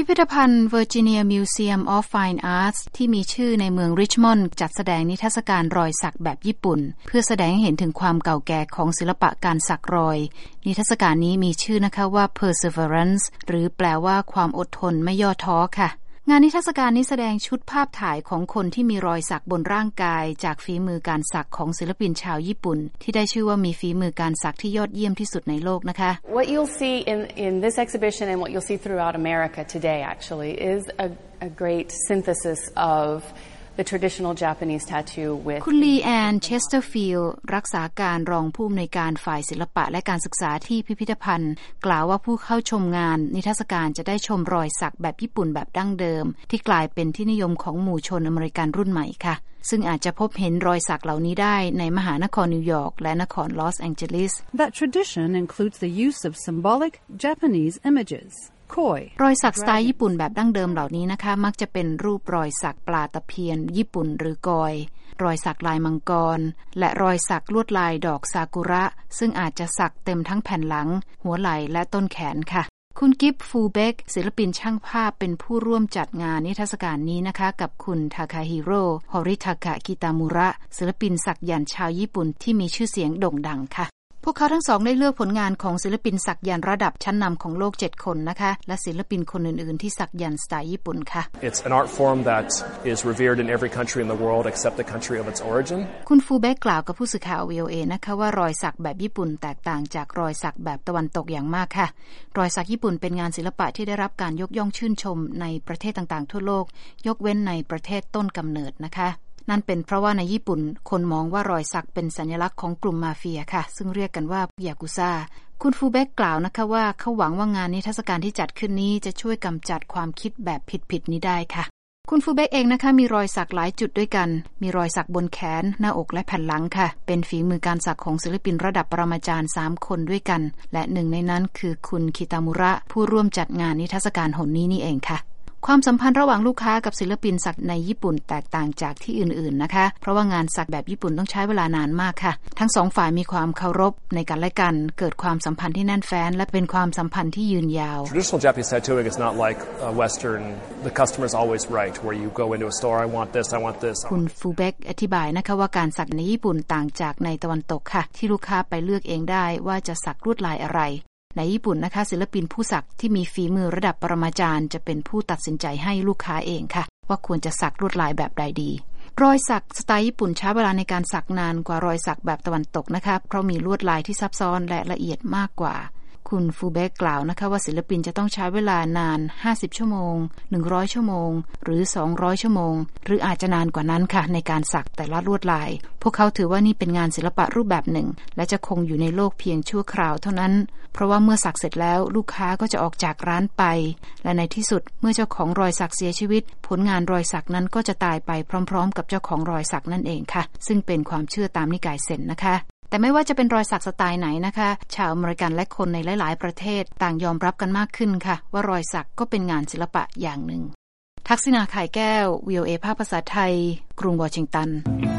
พิธภัณฑ์ Virginia Museum of Fine Arts ที่มีชื่อในเมืองริชมอนด์จัดแสดงนิทรรศการรอยสักแบบญี่ปุ่นเพื่อแสดงให้เห็นถึงความเก่าแก่ของศิลปะการสักรอยนิทรรศการนี้มีชื่อนะคะว่า Perseverance หรือแปลว่าความอดทนไม่ย่อท้อค่ะงานนิทรรศการนี้แสดงชุดภาพถ่ายของคนที่มีรอยสักบนร่างกายจากฝีมือการสักของศิลปินชาวญี่ปุ่นที่ได้ชื่อว่ามีฝีมือการสักที่ยอดเยี่ยมที่สุดในโลกนะคะ What you'll see in this exhibition and what you'll see throughout America today actually is a great synthesis of the traditional Japanese tattoo with คุณลีแอนเชสเตอร์ฟิลด์รักษาการรองผู้อำนวยการฝ่ายศิลปะและการศึกษาที่พิพิธภัณฑ์กล่าวว่าผู้เข้าชมงานนิทรรศการจะได้ชมรอยสักแบบญี่ปุ่นแบบดั้งเดิมที่กลายเป็นที่นิยมของหมู่ชนอเมริกันรุ่นใหม่ค่ะซึ่งอาจจะพบเห็นรอยสักเหล่านี้ได้ในมหานครนิวยอร์กและนครลอสแองเจลิส That tradition includes the use of symbolic Japanese images รอยสักสไตล์ญี่ปุ่นแบบดั้งเดิมเหล่านี้นะคะมักจะเป็นรูปรอยสักปลาตะเพียนญี่ปุ่นหรือกอยรอยสักลายมังกรและรอยสักลวดลายดอกซากุระซึ่งอาจจะสักเต็มทั้งแผ่นหลังหัวไหล่และต้นแขนค่ะคุณกิฟฟูเบกศิลปินช่างภาพเป็นผู้ร่วมจัดงานนิทรรศการนี้นะคะกับคุณทาคาฮิโร่ฮอริทากะกิตามุระศิลปินสักยันต์ชาวญี่ปุ่นที่มีชื่อเสียงโด่งดังค่ะพวกเขาทั้งสองได้เลือกผลงานของศิลปินสักยันต์ระดับชั้นนำของโลก7คนนะคะและศิลปินคนอื่นๆที่สักยันต์สไตล์ญี่ปุ่นค่ะ It's an art form that is revered in every country in the world except the country of its origin คุณฟูเบกกล่าวกับผู้สื่อข่าว VOA นะคะว่ารอยสักแบบญี่ปุ่นแตกต่างจากรอยสักแบบตะวันตกอย่างมากค่ะรอยสักญี่ปุ่นเป็นงานศิลปะที่ได้รับการยกย่องชื่นชมในประเทศต่างๆทั่วโลกยกเว้นในประเทศต้นกำเนิดนะคะนั่นเป็นเพราะว่าในญี่ปุ่นคนมองว่ารอยสักเป็นสัญลักษณ์ของกลุ่มมาเฟียค่ะซึ่งเรียกกันว่ายากุซ่าคุณฟูเบกกล่าวนะคะว่าเขาหวังว่างานนิทรรศการที่จัดขึ้นนี้จะช่วยกำจัดความคิดแบบผิดๆนี้ได้ค่ะคุณฟูเบกเองนะคะมีรอยสักหลายจุดด้วยกันมีรอยสักบนแขนหน้าอกและแผ่นหลังค่ะเป็นฝีมือการสักของศิลปินระดับปรมาจารย์3คนด้วยกันและหนึ่งในนั้นคือคุณคิตามุระผู้ร่วมจัดงานนิทรรศการหนนี้นี่เองค่ะความสัมพันธ์ระหว่างลูกค้ากับศิลปินสักในญี่ปุ่นแตกต่างจากที่อื่นๆนะคะเพราะว่างานสักแบบญี่ปุ่นต้องใช้เวลานานมากค่ะทั้งสองฝ่ายมีความเคารพในกันและกันเกิดความสัมพันธ์ที่แน่นแฟ้นและเป็นความสัมพันธ์ที่ยืนยาว Traditional Japanese tattooing is not like Western the customer is always right where you go into a store I want this I want this คุณฟูเบกอธิบายนะคะว่าการสักในญี่ปุ่นต่างจากในตะวันตกค่ะที่ลูกค้าไปเลือกเองได้ว่าจะสักลวดลายอะไรในญี่ปุ่นนะคะศิลปินผู้สักที่มีฝีมือระดับปรมาจารย์จะเป็นผู้ตัดสินใจให้ลูกค้าเองค่ะว่าควรจะสักลวดลายแบบใดดีรอยสักสไตล์ญี่ปุ่นใช้เวลาในการสักนานกว่ารอยสักแบบตะวันตกนะคะเพราะมีลวดลายที่ซับซ้อนและละเอียดมากกว่าคุณฟูเบกกล่าวนะคะว่าศิลปินจะต้องใช้เวลานาน50ชั่วโมง100ชั่วโมงหรือ200ชั่วโมงหรืออาจจะนานกว่านั้นค่ะในการสักแต่ละลวดลายพวกเขาถือว่านี่เป็นงานศิลปะรูปแบบหนึ่งและจะคงอยู่ในโลกเพียงชั่วคราวเท่านั้นเพราะว่าเมื่อสักเสร็จแล้วลูกค้าก็จะออกจากร้านไปและในที่สุดเมื่อเจ้าของรอยสักเสียชีวิตผลงานรอยสักนั้นก็จะตายไปพร้อมๆกับเจ้าของรอยสักนั่นเองค่ะซึ่งเป็นความเชื่อตามนิกายเซ็นนะคะแต่ไม่ว่าจะเป็นรอยสักสไตล์ไหนนะคะชาวอเมริกันและคนในหลายๆประเทศต่างยอมรับกันมากขึ้นค่ะว่ารอยสักก็เป็นงานศิลปะอย่างหนึ่งทักษิณา ข่ายแก้ว VOA ภาคภาษาไทยกรุงวอชิงตัน